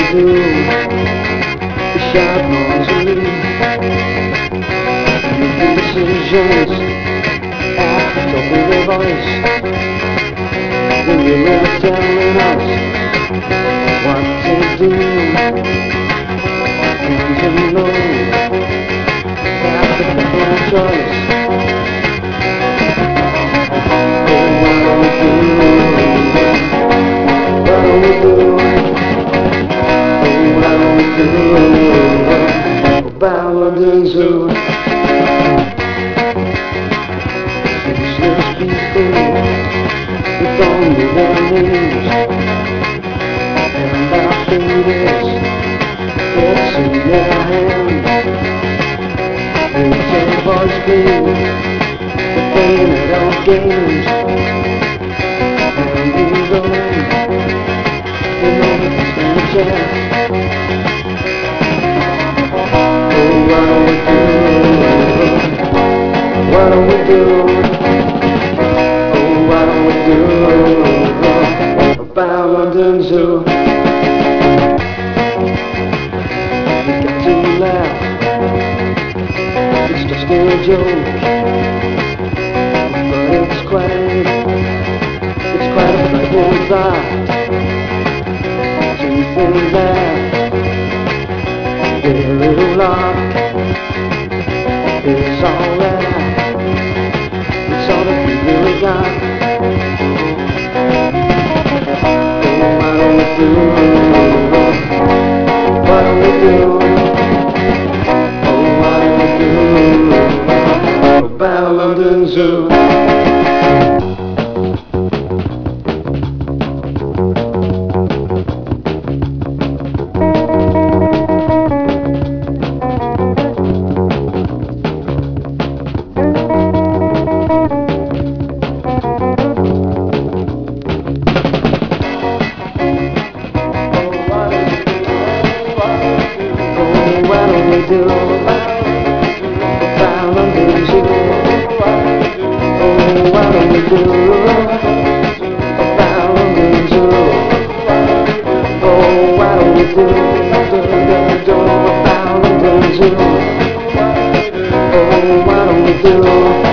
do is shout noisily, making decisions at the top of their voice. When you're really telling us what to do, and you know that's the better choice. London Zoo. Faceless people with only their names, and our fate is, it's in their hands. It's a voice game, the game at all games, and we know we stand a chance. What do we do? Oh, what do we do about London Zoo? We got to laugh, it's just a joke, but it's quite a frightening thought to think that their little lot is all that we really got. Oh, what do we do? What do we do? Oh, what do we do about London Zoo? What do we do about London Zoo? Oh, what do we do about London Zoo? Oh, what do we do about London Zoo? Oh, what do we do?